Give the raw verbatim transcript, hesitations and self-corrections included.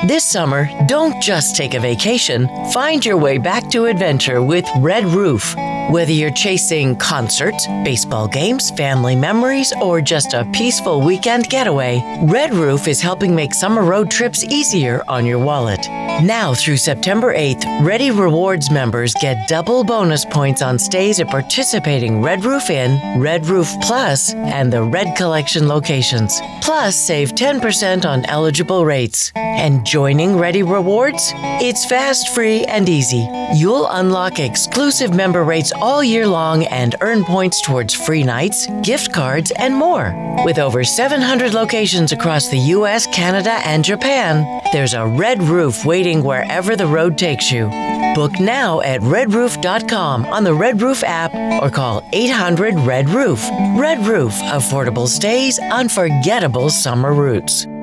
This summer, don't just take a vacation. Find your way back to adventure with Red Roof. Whether you're chasing concerts, baseball games, family memories, or just a peaceful weekend getaway, Red Roof is helping make summer road trips easier on your wallet. Now through September eighth, Ready Rewards members get double bonus points on stays at participating Red Roof Inn, Red Roof Plus, and the Red Collection locations. Plus, save ten percent on eligible rates. And joining Ready Rewards? It's fast, free, and easy. You'll unlock exclusive member rates all year long and earn points towards free nights, gift cards, and more. With over seven hundred locations across the U S, Canada, and Japan, there's a Red Roof waiting wherever the road takes you. Book now at red roof dot com on the Red Roof app or call eight hundred red roof. Red Roof, affordable stays, unforgettable summer routes.